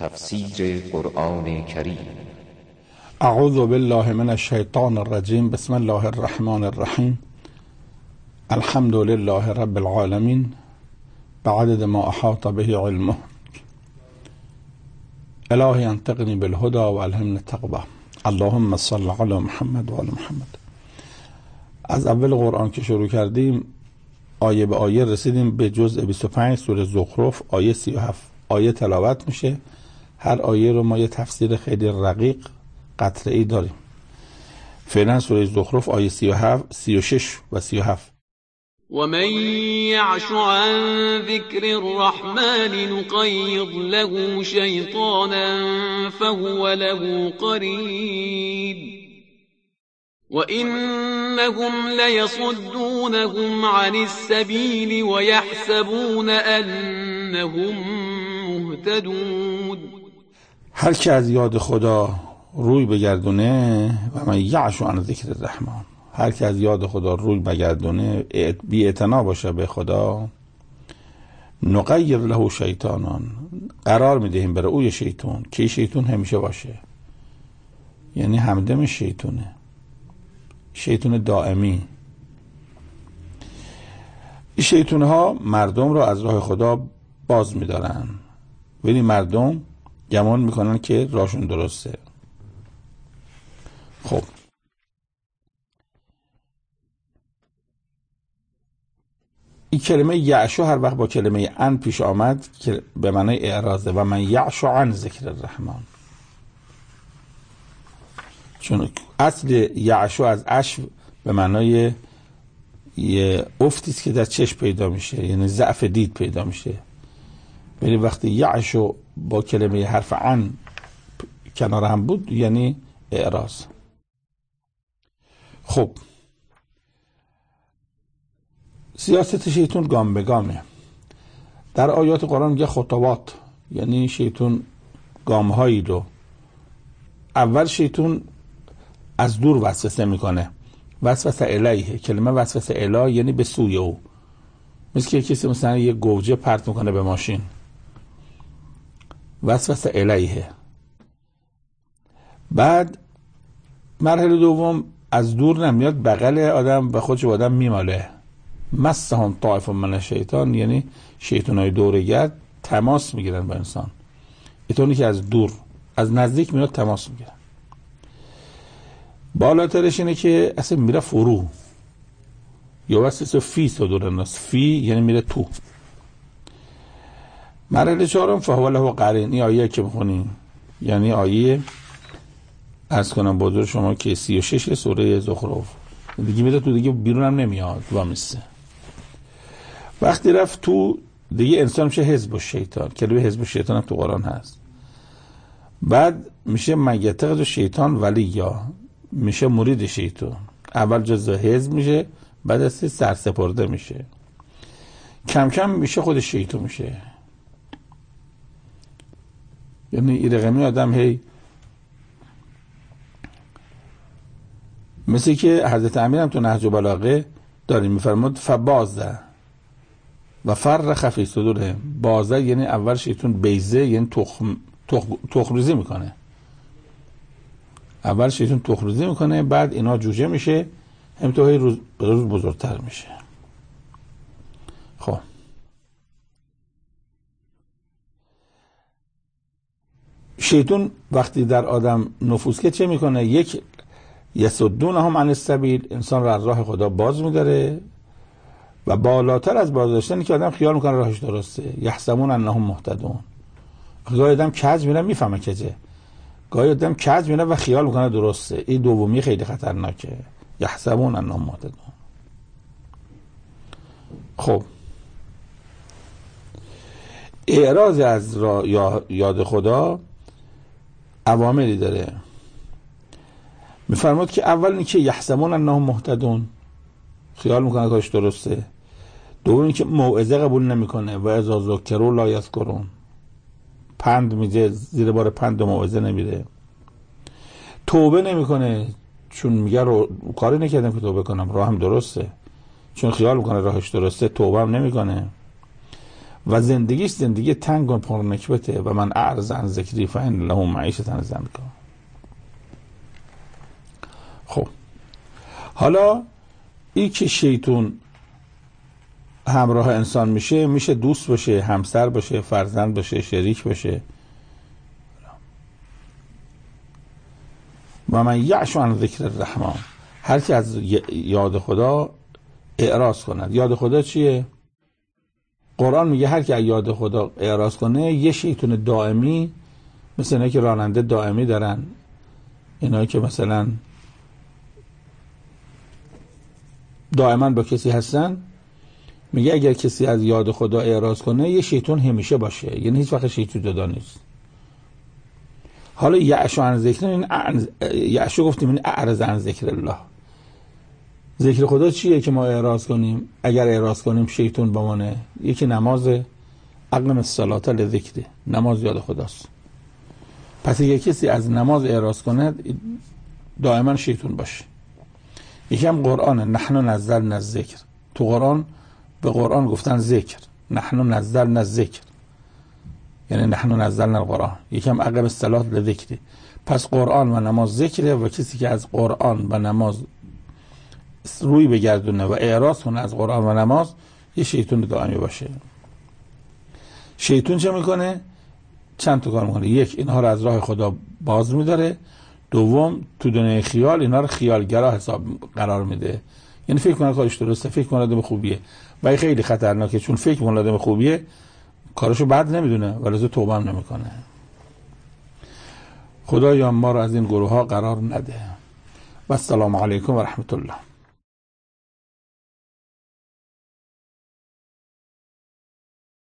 تفسیر قرآن کریم. اعوذ بالله من الشیطان الرجیم. بسم الله الرحمن الرحیم. الحمد لله رب العالمین بعدد ما احاط به علمه. الهی انطقنی بالهدى و الهمنی التقوی. اللهم صل علی محمد و آل محمد. از اول قرآن که شروع کردیم آیه به آیه رسیدیم به جزء 25 سوره زخرف آیه 37. آیه تلاوت میشه، هر آیه رو ما یه تفسیر خیلی رقیق قطعی داریم. فعلا سوره زخرف آیه 37 36 و 37. ومن يعش عن ذكر الرحمن نقيض له شيطانا فهو له قرين وإنهم ليصدونهم عن السبيل ويحسبون أنهم مهتدون. هر که از یاد خدا روی بگردونه و من یعش عن ذکر الرحمن، هر که از یاد خدا روی بگردونه، بی اعتنا باشه به خدا، نقیر له شیطانان، قرار میدهیم برای اوی شیطان که شیطان همیشه باشه، یعنی همدم شیطونه، شیطان دائمی. این شیطان ها مردم رو از راه خدا باز میدارن ولی مردم گمان میکنن که راهشون درسته. خب این کلمه یعشو هر وقت با کلمه ان پیش آمد که به معنای اعراضه، و من یعشو عن ذکر الرحمن، چون اصل یعشو از عشو به معنای یه افتی که در چشم پیدا میشه، یعنی ضعف دید پیدا میشه، ولی وقتی یعشو با کلمه حرف عن کنار هم بود یعنی اعراض. خب سیاست شیطان گام به گامه. در آیات قرآن میگه خطوات، یعنی شیطان گامهایی رو، اول شیطان از دور وسوسه میکنه، وسوسه الیه، کلمه وسوسه الیه یعنی به سوی او، مثل که کسی مثلا یه گوجه پرت میکنه به ماشین، وسوسه الیه. بعد مرحله دوم از دور نمیاد، بغل آدم و خودش آدم میماله، مسهم طائف من الشیطان، یعنی شیطانای دورگرد تماس میگیرن با انسان، اینطوری که از دور، از نزدیک میاد تماس میگیرن. بالاترش اینه که اصلا میره فرو، یا واسه فی صدور الناس، فی یعنی میره تو. مرحله چهارم فهو له قرین. این آیه که میخونیم یعنی آیه عرض کنم بازور شما که 36 سوره زخرف، دیگه میره تو، دیگه بیرون هم نمیاد، وامیسته. وقتی رفت تو دیگه انسان میشه حزب الشیطان، کلمه حزب الشیطان هم تو قرآن هست. بعد میشه مگتقد شیطان ولی یا میشه مرید شیطان، اول جزء حزب میشه، بعد از سرسپرده میشه، کم کم میشه خود شیطان میشه. یعنی این رقمی آدم هی مثل که حضرت امیر هم تو نهج البلاغه داریم میفرمود فبازه و فرخ فی صدوره. بازه یعنی اول شیطان بیزه، یعنی تخم‌ریزی میکنه، اول شیطان تخم‌ریزی میکنه، بعد اینا جوجه میشه، همینطور روز به روز بزرگتر میشه. خب شیطان وقتی در آدم نفوذ که چه میکنه؟ یک یصدونهم عن السبیل، انسان رو از راه خدا باز میداره، و بالاتر از باز داشتن که آدم خیال میکنه راهش درسته، یحسبون انهم مهتدون. گاهی آدم کج میره میفهمه کجه، گاهی آدم کج میره و خیال میکنه درسته. این دومی خیلی خطرناکه، یحسبون انهم مهتدون. خب اعراض از یاد خدا عواملی داره. میفرماد که اول اینه که یحسبون انهم مهتدون، خیال میکنه کارش درسته. دوم اینه که موعظه قبول نمیکنه، و اذا ذکروا لا یذکرون، پند میده زیر بار پند و موعظه نمیره. توبه نمیکنه، چون میگه کاری نکردم که توبه کنم، راهم درسته، چون خیال میکنه راهش درسته، توبه هم نمیکنه. و زندگیش زندگی تنگ و پرنکبته. و من اعرض عن ذکری فإن له معیشة ضنکا. خب حالا این که شیطان همراه انسان میشه دوست باشه، همسر باشه، فرزند باشه، شریک باشه. و من یعش عن ذکر الرحمن، هر کی از یاد خدا اعراض کند. یاد خدا چیه؟ قرآن میگه هر کی از یاد خدا اعراض کنه یه شیطان دائمی، مثل اینایی که راننده دائمی دارن، اینایی که مثلا دائما با کسی هستن، میگه اگر کسی از یاد خدا اعراض کنه یه شیطان همیشه باشه، یعنی هیچ وقت شیطان جدا نیست. حالا یعش عن ذکر، این یعش گفتیم این اعرض عن ذکر الله. ذکر خدا چیه که ما اعراض کنیم؟ اگر اعراض کنیم شیطان بمانه. یکی نماز، اقم الصلاة لذکر، نماز یاد خداست. پس اگر کسی از نماز اعراض کنه دائما شیطان باشه. یکی هم قرآن، نحن نزلنا الذکر. تو قرآن به قرآن گفتن ذکر، نحن نزلنا الذکر، یعنی نحن نزلنا القرآن. یکی هم عقب الصلاة لذکر. پس قرآن و نماز ذکره و کسی که از قرآن و نماز روی بگردونه و اعراض کنه از قرآن و نماز یه شیطان دائمی باشه. شیطان چه میکنه؟ چند تا کار میکنه. یک، اینها رو از راه خدا باز میداره. دوم، تو دنیای خیال اینا رو خیالگرا حساب قرار میده، یعنی فکر کنه کارش درسته، فکر کنه آدم خوبیه. و این خیلی خطرناکه، چون فکر کنه آدم خوبیه کارشو بد نمیدونه ولی توبه هم نمیکنه. خدایا ما رو از این گروه ها قرار نده. و السلام علیکم و رحمت الله.